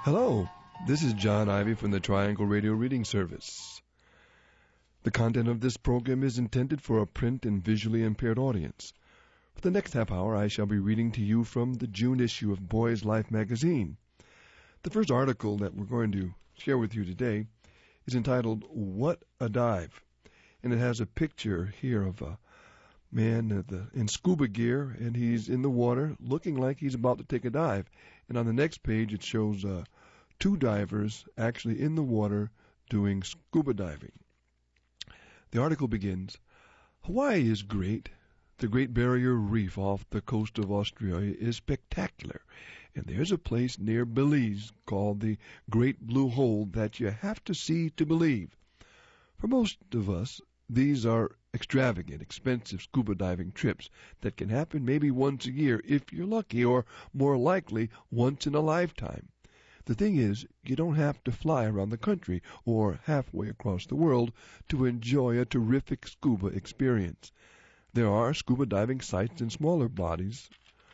Hello, this is John Ivy from the Triangle Radio Reading Service. The content of this program is intended for a print and visually impaired audience. For the next half hour, I shall be reading to you from the June issue of Boys Life magazine. The first article that we're going to share with you today is entitled, What a Dive? And it has a picture here of a man in scuba gear, and he's in the water looking like he's about to take a dive. And on the next page, it shows two divers actually in the water doing scuba diving. The article begins, Hawaii is great. The Great Barrier Reef off the coast of Australia is spectacular. And there's a place near Belize called the Great Blue Hole that you have to see to believe. For most of us, these are extravagant, expensive scuba diving trips that can happen maybe once a year if you're lucky, or more likely once in a lifetime. The thing is, you don't have to fly around the country or halfway across the world to enjoy a terrific scuba experience. There are scuba diving sites in smaller bodies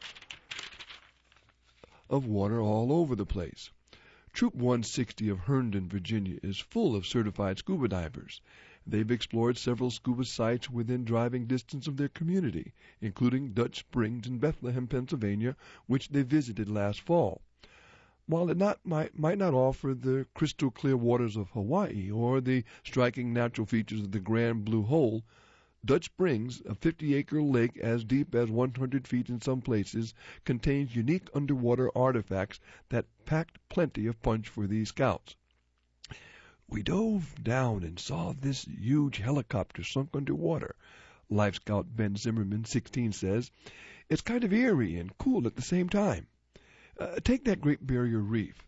of water all over the place. Troop 160 of Herndon, Virginia is full of certified scuba divers. They've explored several scuba sites within driving distance of their community, including Dutch Springs in Bethlehem, Pennsylvania, which they visited last fall. While it might not offer the crystal clear waters of Hawaii or the striking natural features of the Grand Blue Hole, Dutch Springs, a 50-acre lake as deep as 100 feet in some places, contains unique underwater artifacts that packed plenty of punch for these scouts. We dove down and saw this huge helicopter sunk underwater, Life Scout Ben Zimmerman, 16, says. It's kind of eerie and cool at the same time. Take that Great Barrier Reef.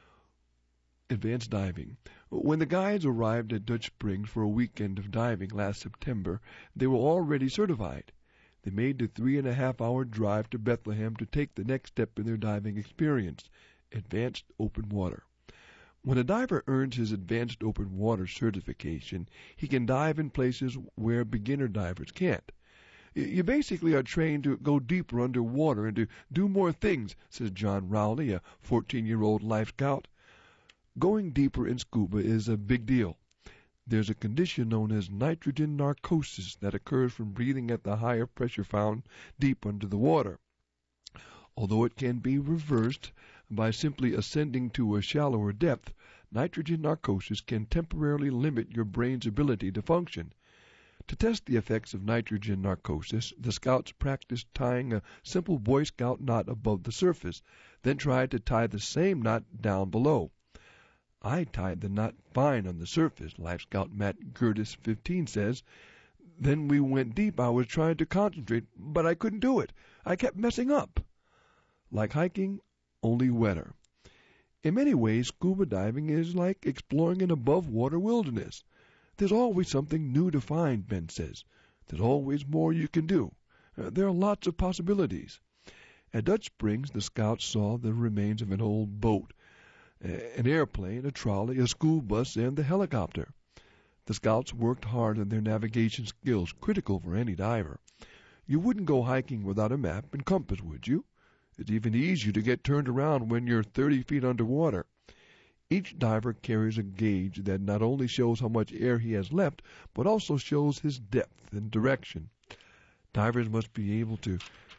Advanced diving. When the guides arrived at Dutch Springs for a weekend of diving last September, they were already certified. They made the 3.5-hour drive to Bethlehem to take the next step in their diving experience, advanced open water. When a diver earns his advanced open water certification, he can dive in places where beginner divers can't. You basically are trained to go deeper underwater and to do more things, says John Rowley, a 14-year-old Life Scout. Going deeper in scuba is a big deal. There's a condition known as nitrogen narcosis that occurs from breathing at the higher pressure found deep under the water. Although it can be reversed by simply ascending to a shallower depth, nitrogen narcosis can temporarily limit your brain's ability to function. To test the effects of nitrogen narcosis, the scouts practiced tying a simple Boy Scout knot above the surface, then tried to tie the same knot down below. I tied the knot fine on the surface, Life Scout Matt Gertis, 15, says. Then we went deep. I was trying to concentrate, but I couldn't do it. I kept messing up. Like hiking, only wetter. In many ways, scuba diving is like exploring an above-water wilderness. There's always something new to find, Ben says. There's always more you can do. There are lots of possibilities. At Dutch Springs, the scouts saw the remains of an old boat, an airplane, a trolley, a school bus, and the helicopter. The scouts worked hard on their navigation skills, critical for any diver. You wouldn't go hiking without a map and compass, would you? It's even easier to get turned around when you're 30 feet underwater. Each diver carries a gauge that not only shows how much air he has left, but also shows his depth and direction. Divers must be able to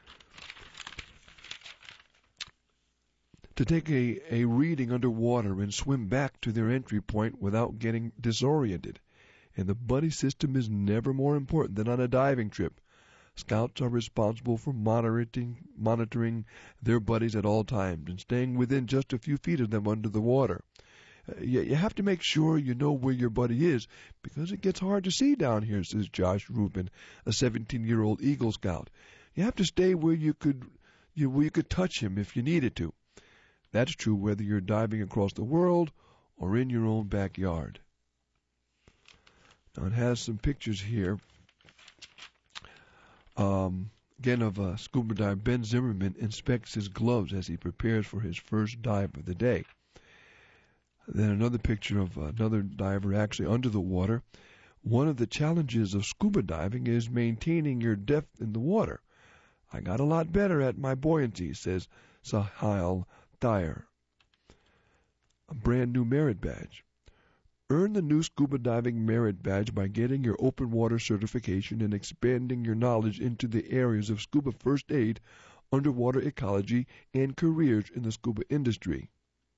take a reading underwater and swim back to their entry point without getting disoriented. And the buddy system is never more important than on a diving trip. Scouts are responsible for monitoring their buddies at all times and staying within just a few feet of them under the water. You have to make sure you know where your buddy is, because it gets hard to see down here, says Josh Rubin, a 17-year-old Eagle Scout. You have to stay where you could touch him if you needed to. That's true whether you're diving across the world or in your own backyard. Now it has some pictures here. Again, of scuba diver Ben Zimmerman inspects his gloves as he prepares for his first dive of the day. Then another picture of another diver actually under the water. One of the challenges of scuba diving is maintaining your depth in the water. I got a lot better at my buoyancy, says Sahil Dyer. a brand new merit badge. Earn the new scuba diving merit badge by getting your open water certification and expanding your knowledge into the areas of scuba first aid, underwater ecology, and careers in the scuba industry.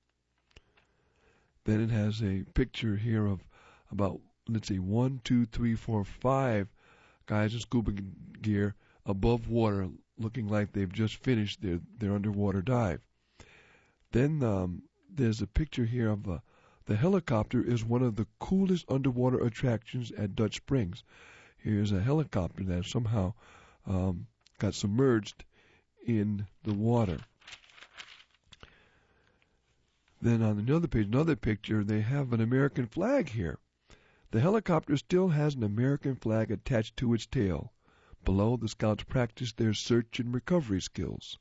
Then it has a picture here of about, let's see, 1, 2, 3, 4, 5 guys in scuba gear above water looking like they've just finished their underwater dive. Then there's a picture here of the helicopter is one of the coolest underwater attractions at Dutch Springs. Here's a helicopter that somehow got submerged in the water. Then on another page, another picture, they have an American flag here. The helicopter still has an American flag attached to its tail. Below, the scouts practice their search and recovery skills.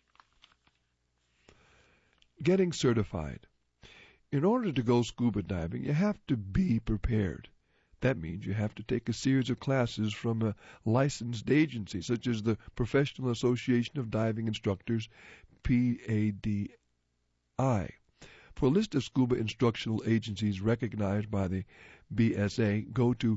Getting certified. In order to go scuba diving, you have to be prepared. That means you have to take a series of classes from a licensed agency, such as the Professional Association of Diving Instructors, PADI. For a list of scuba instructional agencies recognized by the BSA, go to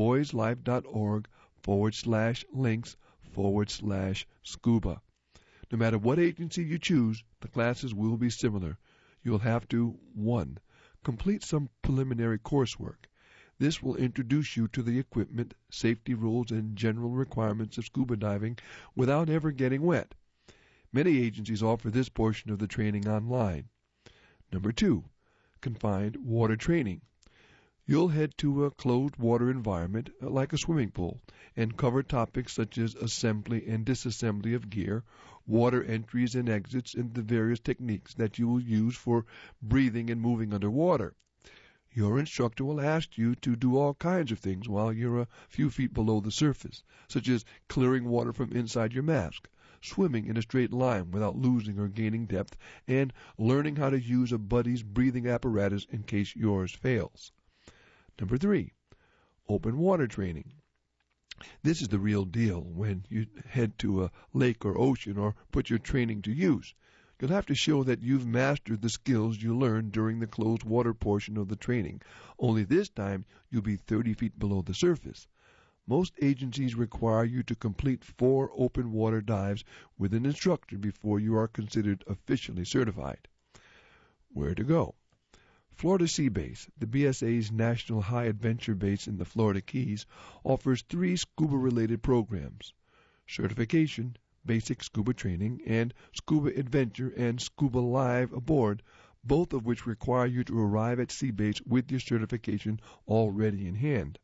boyslife.org/links/scuba. No matter what agency you choose, the classes will be similar. You'll have to 1. Complete some preliminary coursework. This will introduce you to the equipment, safety rules, and general requirements of scuba diving without ever getting wet. Many agencies offer this portion of the training online. Number 2, confined water training. You'll head to a closed water environment like a swimming pool and cover topics such as assembly and disassembly of gear, water entries and exits, and the various techniques that you will use for breathing and moving underwater. Your instructor will ask you to do all kinds of things while you're a few feet below the surface, such as clearing water from inside your mask, swimming in a straight line without losing or gaining depth, and learning how to use a buddy's breathing apparatus in case yours fails. Number 3, open water training. This is the real deal when you head to a lake or ocean or put your training to use. You'll have to show that you've mastered the skills you learned during the closed water portion of the training, only this time you'll be 30 feet below the surface. Most agencies require you to complete 4 open water dives with an instructor before you are considered officially certified. Where to go? Florida Sea Base, the BSA's National High Adventure Base in the Florida Keys, offers 3 scuba-related programs: certification, basic scuba training, and scuba adventure and scuba live aboard, both of which require you to arrive at Sea Base with your certification already in hand.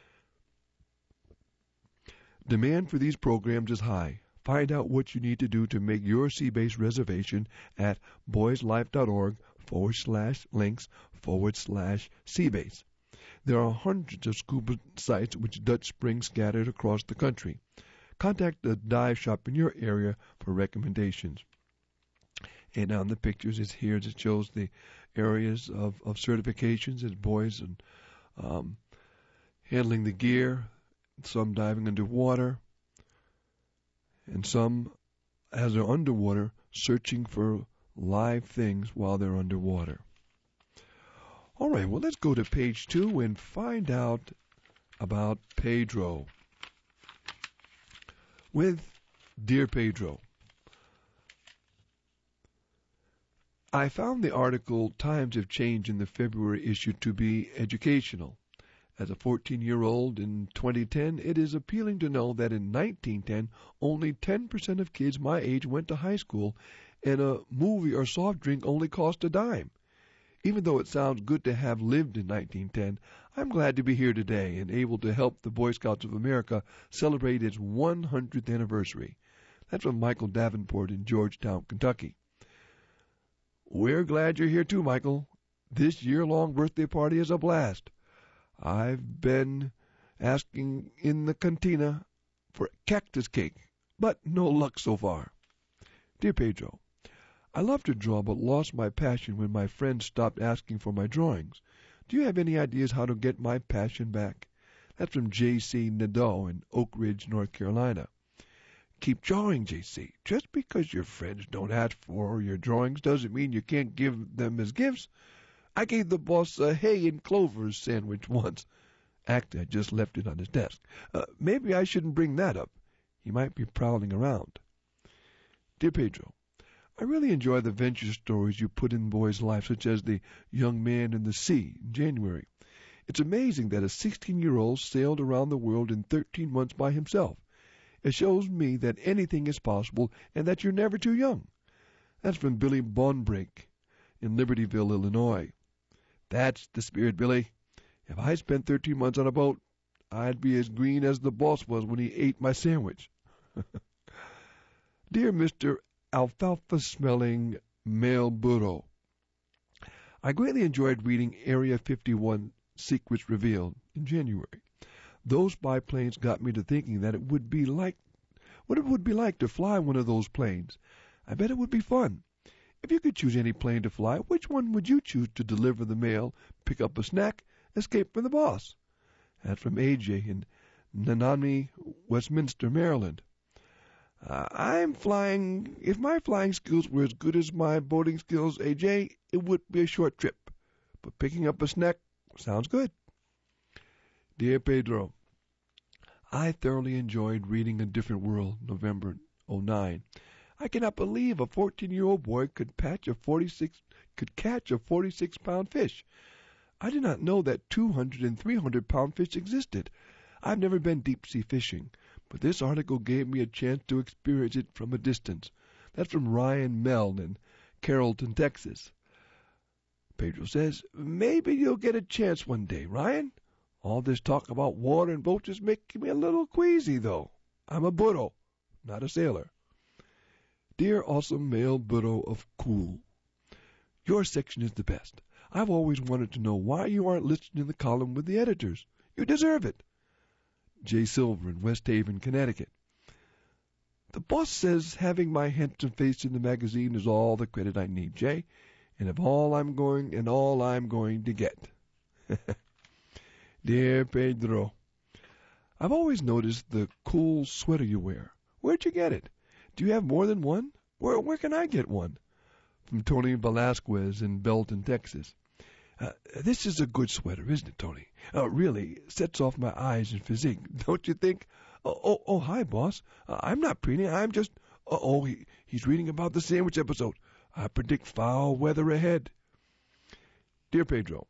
Demand for these programs is high. Find out what you need to do to make your Sea Base reservation at boyslife.org/links/seabase. There are hundreds of scuba sites with Dutch Springs scattered across the country. Contact the dive shop in your area for recommendations. And on the pictures is here that shows the areas of certifications as boys and handling the gear, some diving underwater, and some, as they're underwater, searching for live things while they're underwater. All right, well, let's go to page 2 and find out about Pedro. With Dear Pedro, I found the article Times Have Changed in the February issue to be educational. As a 14-year-old in 2010, it is appealing to know that in 1910, only 10% of kids my age went to high school, and a movie or soft drink only cost a dime. Even though it sounds good to have lived in 1910, I'm glad to be here today and able to help the Boy Scouts of America celebrate its 100th anniversary. That's from Michael Davenport in Georgetown, Kentucky. We're glad you're here too, Michael. This year-long birthday party is a blast. I've been asking in the cantina for cactus cake, but no luck so far. Dear Pedro, I love to draw but lost my passion when my friends stopped asking for my drawings. Do you have any ideas how to get my passion back? That's from J.C. Nadeau in Oak Ridge, North Carolina. Keep drawing, J.C. Just because your friends don't ask for your drawings doesn't mean you can't give them as gifts. I gave the boss a hay and clovers sandwich once. Actually, I just left it on his desk. Maybe I shouldn't bring that up. He might be prowling around. Dear Pedro, I really enjoy the adventure stories you put in boys' lives, such as The Young Man in the Sea in January. It's amazing that a 16-year-old sailed around the world in 13 months by himself. It shows me that anything is possible and that you're never too young. That's from Billy Bonbrake in Libertyville, Illinois. That's the spirit, Billy. If I spent 13 months on a boat, I'd be as green as the boss was when he ate my sandwich. Dear Mr. Alfalfa-smelling male burro, I greatly enjoyed reading Area 51 Secrets Revealed in January. Those biplanes got me to thinking that it would be like what it would be like to fly one of those planes. I bet it would be fun. If you could choose any plane to fly, which one would you choose to deliver the mail, pick up a snack, escape from the boss? That's from AJ in Nanami, Westminster, Maryland. If my flying skills were as good as my boating skills, AJ, it would be a short trip. But picking up a snack sounds good. Dear Pedro, I thoroughly enjoyed reading A Different World, November '09. I cannot believe a 14-year-old boy could catch a 46-pound fish. I did not know that 200 and 300-pound fish existed. I've never been deep-sea fishing, but this article gave me a chance to experience it from a distance. That's from Ryan Mell in Carrollton, Texas. Pedro says, maybe you'll get a chance one day, Ryan. All this talk about water and boats is making me a little queasy, though. I'm a burro, not a sailor. Dear awesome male burro of cool, your section is the best. I've always wanted to know why you aren't listed in the column with the editors. You deserve it. J. Silver in West Haven, Connecticut. The boss says having my handsome face in the magazine is all the credit I need, Jay, and all I'm going to get. Dear Pedro, I've always noticed the cool sweater you wear. Where'd you get it? Do you have more than one? Where can I get one? From Tony Velasquez in Belton, Texas. This is a good sweater, isn't it, Tony? Really, sets off my eyes and physique, don't you think? Oh, hi, boss. I'm not preening. I'm just... he's reading about the sandwich episode. I predict foul weather ahead. Dear Pedro,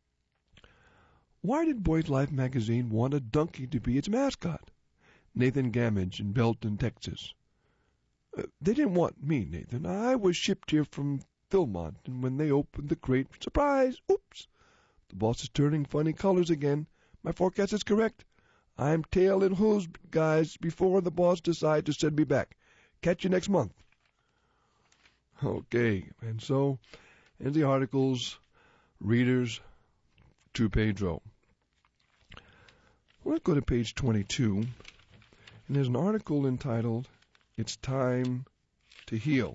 why did Boys Life magazine want a donkey to be its mascot? Nathan Gamage in Belton, Texas. They didn't want me, Nathan. I was shipped here from Philmont, and when they opened the crate, surprise, oops, the boss is turning funny colors again. My forecast is correct. I'm tail and hooves, guys, before the boss decides to send me back. Catch you next month. Okay, and so ends the article's readers to Pedro. Let's go to page 22, and there's an article entitled, It's Time to Heal.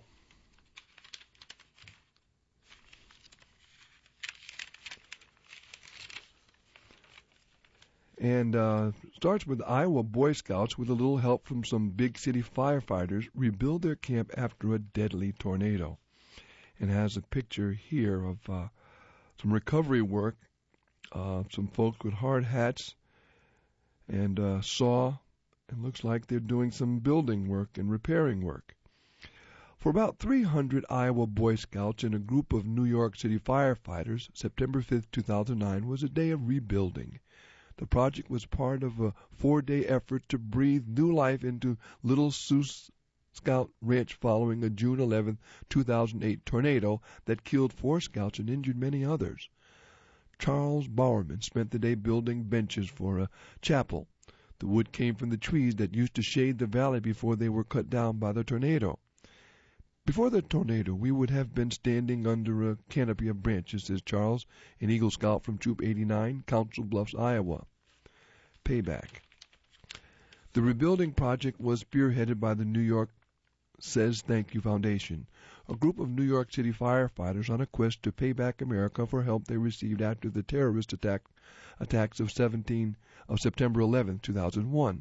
And starts with Iowa Boy Scouts, with a little help from some big city firefighters, rebuild their camp after a deadly tornado. And has a picture here of some recovery work, some folks with hard hats and saw, and looks like they're doing some building work and repairing work. For about 300 Iowa Boy Scouts and a group of New York City firefighters, September 5, 2009 was a day of rebuilding. The project was part of a 4-day effort to breathe new life into Little Sioux Scout Ranch following a June 11, 2008 tornado that killed 4 scouts and injured many others. Charles Bowerman spent the day building benches for a chapel. The wood came from the trees that used to shade the valley before they were cut down by the tornado. Before the tornado, we would have been standing under a canopy of branches, says Charles, an Eagle Scout from Troop 89, Council Bluffs, Iowa. Payback. The rebuilding project was spearheaded by the New York Says Thank You Foundation, a group of New York City firefighters on a quest to pay back America for help they received after the terrorist attacks of September 11, 2001.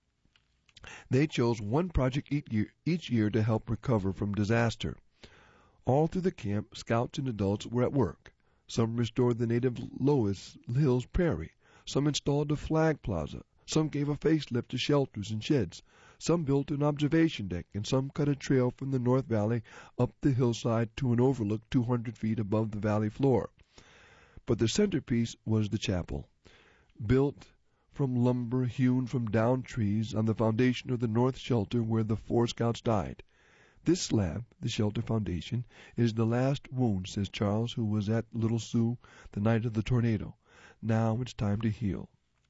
They chose one project each year to help recover from disaster. All through the camp, scouts and adults were at work. Some restored the native Loess Hills prairie. Some installed a flag plaza. Some gave a facelift to shelters and sheds. Some built an observation deck, and some cut a trail from the North Valley up the hillside to an overlook 200 feet above the valley floor. But the centerpiece was the chapel, built from lumber hewn from downed trees on the foundation of the north shelter where the 4 scouts died. This slab, the shelter foundation, is the last wound, says Charles, who was at Little Sioux the night of the tornado. Now it's time to heal.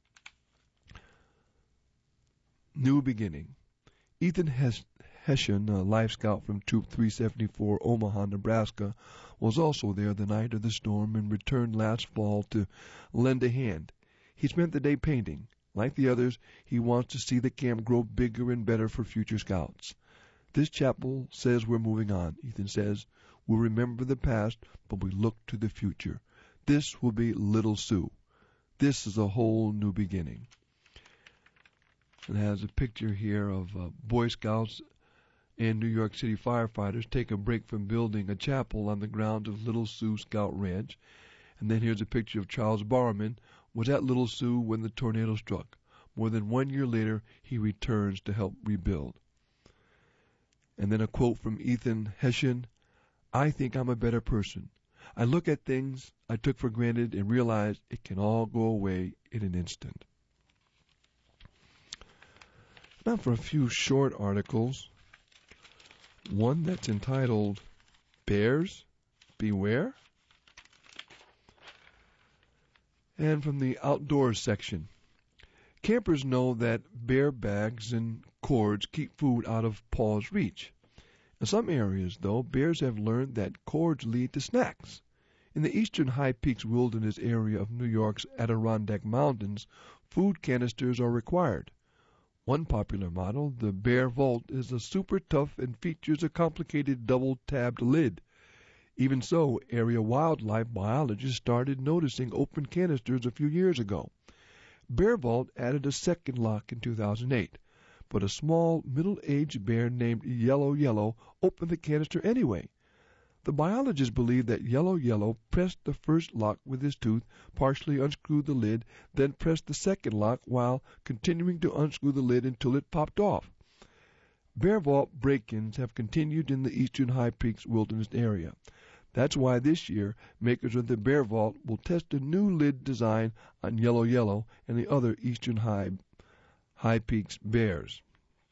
New beginning. Ethan Hessian, a life scout from Troop 374, Omaha, Nebraska, was also there the night of the storm and returned last fall to lend a hand. He spent the day painting. Like the others, he wants to see the camp grow bigger and better for future scouts. This chapel says we're moving on, Ethan says. We'll remember the past, but we look to the future. This will be Little Sioux. This is a whole new beginning. It has a picture here of Boy Scouts and New York City firefighters take a break from building a chapel on the grounds of Little Sioux Scout Ranch. And then here's a picture of Charles Barman, was at Little Sioux when the tornado struck. More than 1 year later, he returns to help rebuild. And then a quote from Ethan Hessian, I think I'm a better person. I look at things I took for granted and realize it can all go away in an instant. Now for a few short articles. One that's entitled, Bears Beware. And from the outdoors section, campers know that bear bags and cords keep food out of paw's reach. In some areas, though, bears have learned that cords lead to snacks. In the eastern High Peaks wilderness area of New York's Adirondack Mountains, food canisters are required. One popular model, the Bear Vault, is a super tough and features a complicated double-tabbed lid. Even so, area wildlife biologists started noticing open canisters a few years ago. Bear Vault added a second lock in 2008, but a small, middle-aged bear named Yellow Yellow opened the canister anyway. The biologists believe that Yellow Yellow pressed the first lock with his tooth, partially unscrewed the lid, then pressed the second lock while continuing to unscrew the lid until it popped off. Bear Vault break-ins have continued in the eastern High Peaks wilderness area. That's why this year, makers of the Bear Vault will test a new lid design on Yellow Yellow and the other eastern High Peaks bears.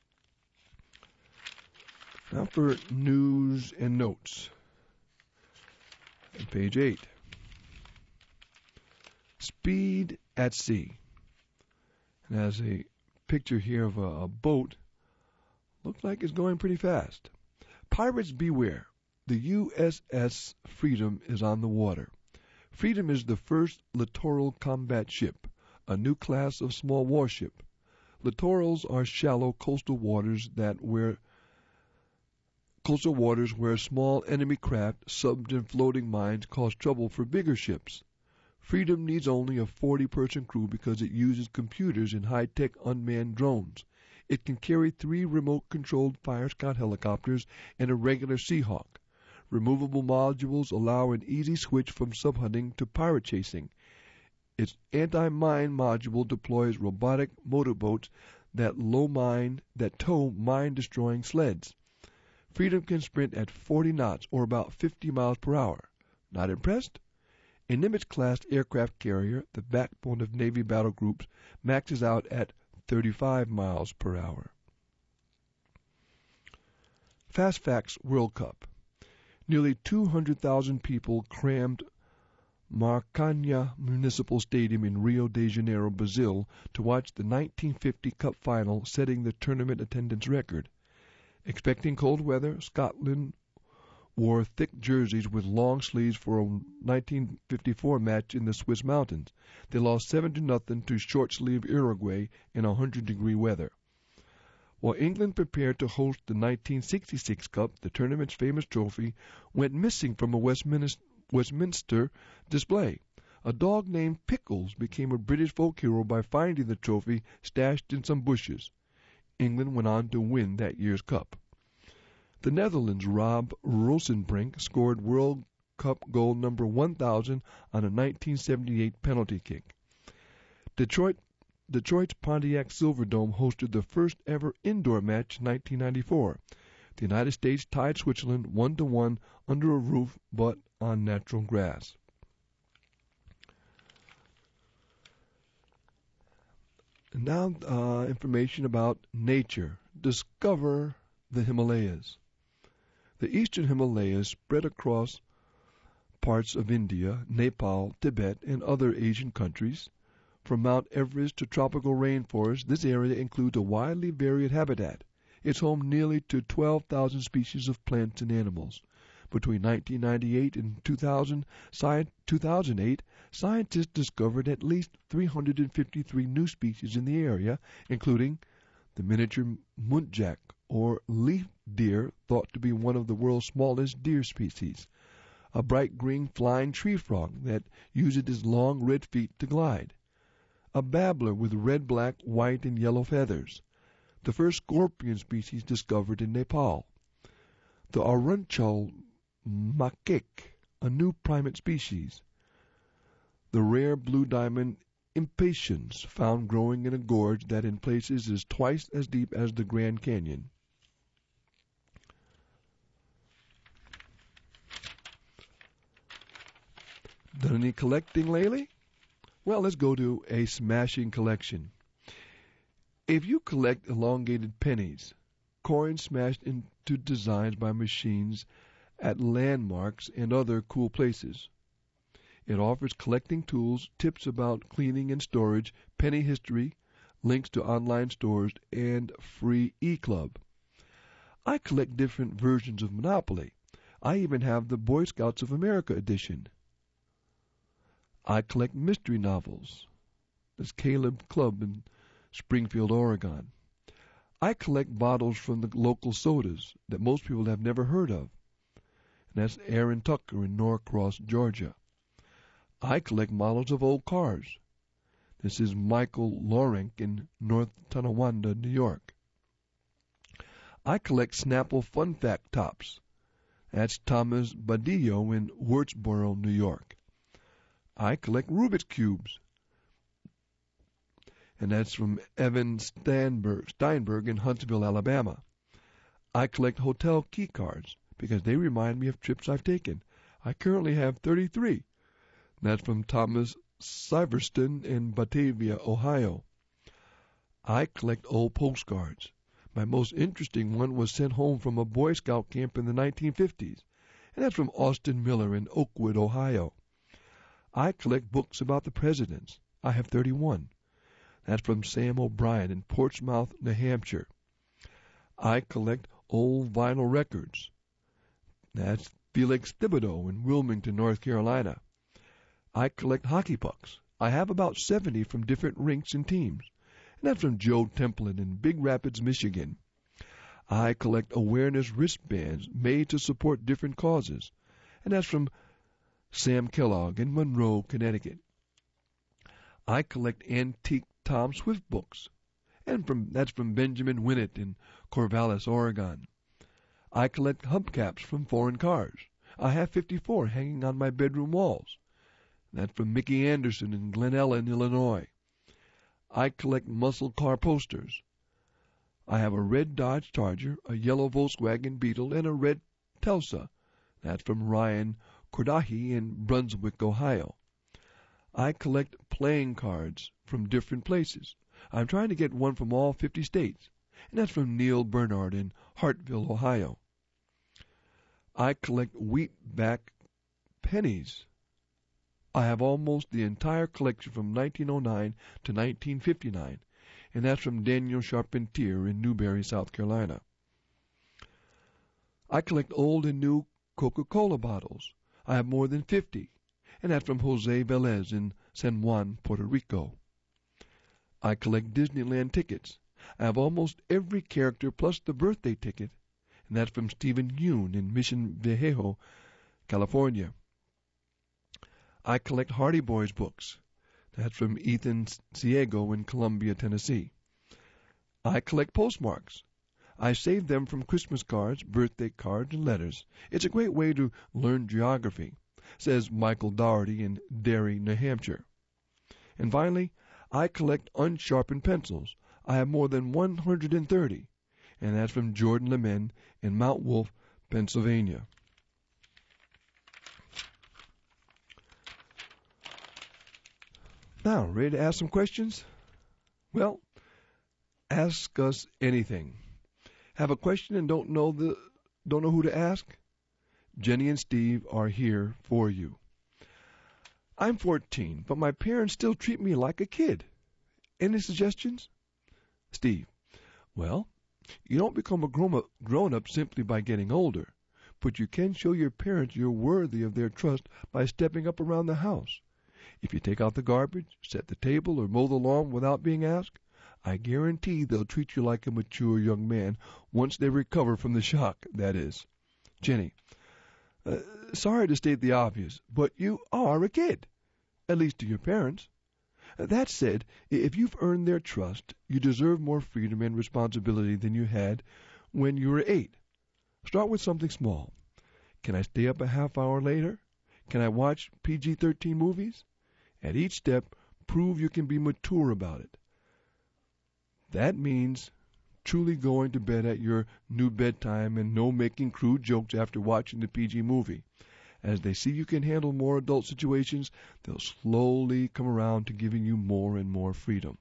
Now for news and notes. Page 8. Speed at sea. It has a picture here of a boat. Looks like it's going pretty fast. Pirates beware. The USS Freedom is on the water. Freedom is the first littoral combat ship, a new class of small warship. Littorals are shallow coastal waters where small enemy craft, subs, and floating mines cause trouble for bigger ships. Freedom needs only a 40-person crew because it uses computers and high-tech unmanned drones. It can carry 3 remote-controlled Fire Scout helicopters and a regular Seahawk. Removable modules allow an easy switch from subhunting to pirate chasing. Its anti-mine module deploys robotic motorboats that tow mine-destroying sleds. Freedom can sprint at 40 knots or about 50 miles per hour. Not impressed? A Nimitz-class aircraft carrier, the backbone of Navy battle groups, maxes out at 35 miles per hour. Fast Facts World Cup. Nearly 200,000 people crammed Maracanã Municipal Stadium in Rio de Janeiro, Brazil, to watch the 1950 Cup final, setting the tournament attendance record. Expecting cold weather, Scotland wore thick jerseys with long sleeves for a 1954 match in the Swiss mountains. They lost 7-0 to short-sleeve Uruguay in 100-degree weather. While England prepared to host the 1966 Cup, the tournament's famous trophy went missing from a Westminster display. A dog named Pickles became a British folk hero by finding the trophy stashed in some bushes. England went on to win that year's cup. The Netherlands' Rob Rosenbrink scored World Cup goal number 1,000 on a 1978 penalty kick. Detroit's Pontiac Silverdome hosted the first ever indoor match in 1994. The United States tied Switzerland 1-1 under a roof but on natural grass. And now information about nature. Discover the Himalayas. The eastern Himalayas spread across parts of India, Nepal, Tibet, and other Asian countries. From Mount Everest to tropical rainforest, this area includes a widely varied habitat. It's home nearly to 12,000 species of plants and animals. Between 1998 and 2008, scientists discovered at least 353 new species in the area, including the miniature muntjac, or leaf deer, thought to be one of the world's smallest deer species, a bright green flying tree frog that uses its long red feet to glide, a babbler with red, black, white, and yellow feathers, the first scorpion species discovered in Nepal, the Arunchal macaque, a new primate species, the rare blue diamond impatiens found growing in a gorge that in places is twice as deep as the Grand Canyon. Done any collecting lately? Well, let's go to a smashing collection. If you collect elongated pennies, coins smashed into designs by machines at landmarks and other cool places, it offers collecting tools, tips about cleaning and storage, penny history, links to online stores, and free e-club. I collect different versions of Monopoly. I even have the Boy Scouts of America edition. I collect mystery novels. That's Caleb Club in Springfield, Oregon. I collect bottles from the local sodas that most people have never heard of. And that's Aaron Tucker in Norcross, Georgia. I collect models of old cars. This is Michael Lorink in North Tonawanda, New York. I collect Snapple Fun Fact Tops. That's Thomas Badillo in Wurtsboro, New York. I collect Rubik's Cubes. And that's from Evan Steinberg in Huntsville, Alabama. I collect hotel key cards because they remind me of trips I've taken. I currently have 33. That's from Thomas Syverston in Batavia, Ohio. I collect old postcards. My most interesting one was sent home from a Boy Scout camp in the 1950s, and that's from Austin Miller in Oakwood, Ohio. I collect books about the presidents. I have 31. That's from Sam O'Brien in Portsmouth, New Hampshire. I collect old vinyl records. That's Felix Thibodeau in Wilmington, North Carolina. I collect hockey pucks. I have about 70 from different rinks and teams. And that's from Joe Templin in Big Rapids, Michigan. I collect awareness wristbands made to support different causes. And that's from Sam Kellogg in Monroe, Connecticut. I collect antique Tom Swift books. And that's from Benjamin Winnett in Corvallis, Oregon. I collect hubcaps from foreign cars. I have 54 hanging on my bedroom walls. That's from Mickey Anderson in Glen Ellen, Illinois. I collect muscle car posters. I have a red Dodge Charger, a yellow Volkswagen Beetle, and a red Telsa. That's from Ryan Kordahi in Brunswick, Ohio. I collect playing cards from different places. I'm trying to get one from all 50 states. And that's from Neil Bernard in Hartville, Ohio. I collect wheatback pennies. I have almost the entire collection from 1909 to 1959, and that's from Daniel Charpentier in Newberry, South Carolina. I collect old and new Coca-Cola bottles. I have more than 50, and that's from Jose Velez in San Juan, Puerto Rico. I collect Disneyland tickets. I have almost every character plus the birthday ticket, and that's from Stephen Yoon in Mission Viejo, California. I collect Hardy Boys books. That's from Ethan Ciego in Columbia, Tennessee. I collect postmarks. I save them from Christmas cards, birthday cards, and letters. It's a great way to learn geography, says Michael Dougherty in Derry, New Hampshire. And finally, I collect unsharpened pencils. I have more than 130. And that's from Jordan Lemen in Mount Wolf, Pennsylvania. Now, ready to ask some questions? Well, ask us anything. Have a question and don't know who to ask? Jenny and Steve are here for you. I'm 14, but my parents still treat me like a kid. Any suggestions? Steve: well, you don't become a grown-up simply by getting older, but you can show your parents you're worthy of their trust by stepping up around the house. If you take out the garbage, set the table, or mow the lawn without being asked, I guarantee they'll treat you like a mature young man once they recover from the shock, that is. Jenny: sorry to state the obvious, but you are a kid, at least to your parents. That said, if you've earned their trust, you deserve more freedom and responsibility than you had when you were 8. Start with something small. Can I stay up a half hour later? Can I watch PG-13 movies? At each step, prove you can be mature about it. That means truly going to bed at your new bedtime and no making crude jokes after watching the PG movie. As they see you can handle more adult situations, they'll slowly come around to giving you more and more freedom.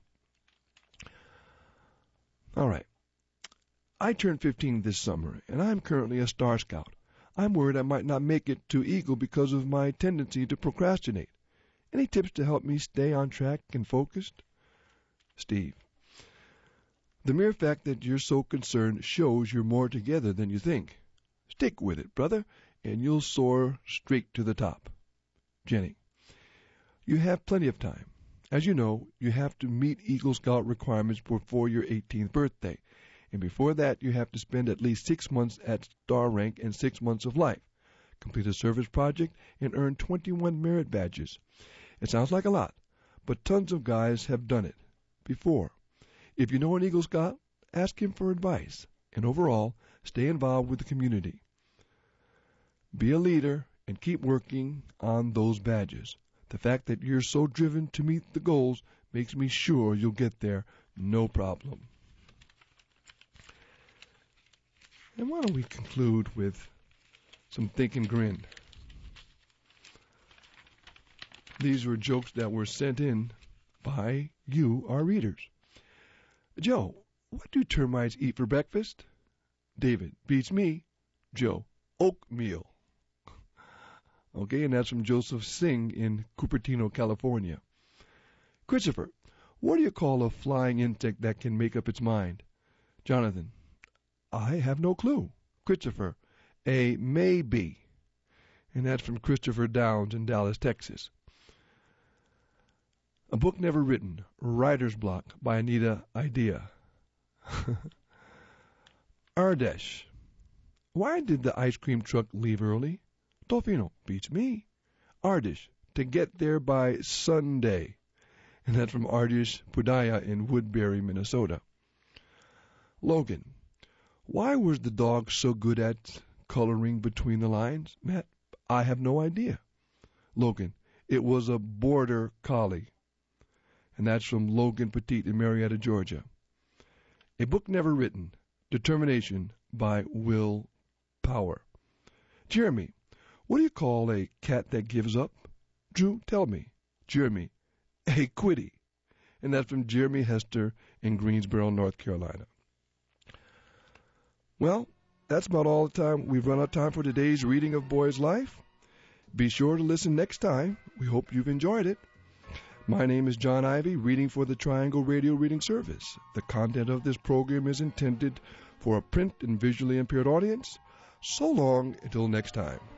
All right. I turned 15 this summer, and I'm currently a Star Scout. I'm worried I might not make it to Eagle because of my tendency to procrastinate. Any tips to help me stay on track and focused? Steve: the mere fact that you're so concerned shows you're more together than you think. Stick with it, brother, and you'll soar straight to the top. Jenny: you have plenty of time. As you know, you have to meet Eagle Scout requirements before your 18th birthday, and before that you have to spend at least 6 months at star rank and 6 months of life, complete a service project, and earn 21 merit badges. It sounds like a lot, but tons of guys have done it before. If you know an Eagle Scout, ask him for advice, and overall, stay involved with the community. Be a leader and keep working on those badges. The fact that you're so driven to meet the goals makes me sure you'll get there, no problem. And why don't we conclude with some Think and Grin. These were jokes that were sent in by you, our readers. Joe: what do termites eat for breakfast? David: beats me. Joe: oatmeal. Okay, and that's from Joseph Singh in Cupertino, California. Christopher: what do you call a flying insect that can make up its mind? Jonathan: I have no clue. Christopher: a maybe. And that's from Christopher Downs in Dallas, Texas. A book never written, Writer's Block by Anita Idea. Ardesh: why did the ice cream truck leave early? Tofino: beats me. Ardish: to get there by Sunday. And that's from Ardish Pudaya in Woodbury, Minnesota. Logan: why was the dog so good at coloring between the lines? Matt: I have no idea. Logan: it was a border collie. And that's from Logan Petit in Marietta, Georgia. A book never written, Determination by Will Power. Jeremy: what do you call a cat that gives up? Drew, tell me. Jeremy: a quitty. And that's from Jeremy Hester in Greensboro, North Carolina. Well, that's about all the time we've run out of time for today's reading of Boy's Life. Be sure to listen next time. We hope you've enjoyed it. My name is John Ivy, reading for the Triangle Radio Reading Service. The content of this program is intended for a print and visually impaired audience. So long until next time.